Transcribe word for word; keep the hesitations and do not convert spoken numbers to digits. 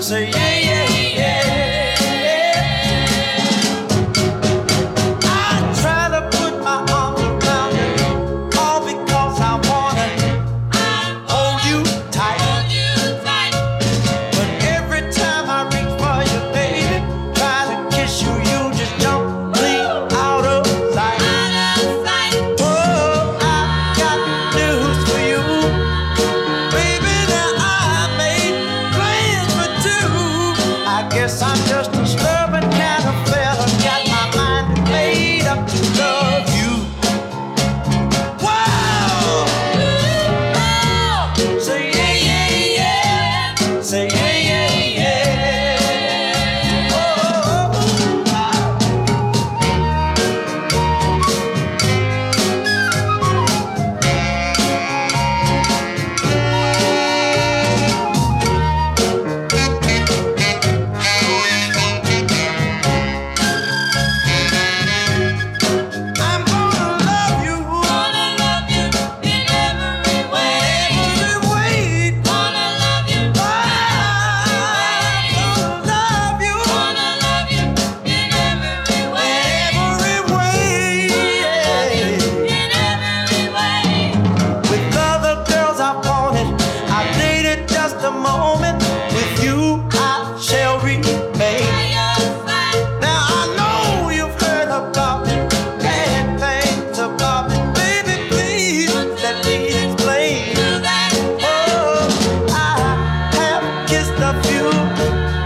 Say yeah, yeah, yeah. I try to put my arms around you, all because I wanna hold you tight. But every time I reach for you, baby, try to kiss you, you just jump clean out of sight. Oh, I got news for you, baby. Now I made plans for two. I guess I'm just a stubborn kind of fella, got my mind made up to love you. Wow! Say yeah, yeah, yeah. Say yeah, yeah, yeah. Oh, oh, oh. I'm gonna love you in every way. I'm gonna love you in every way. With other girls I wanted, I dated just a moment. With you I shall remain. Now I know you've heard about me, bad things about me. Baby, please let me explain. Oh, I have kissed a few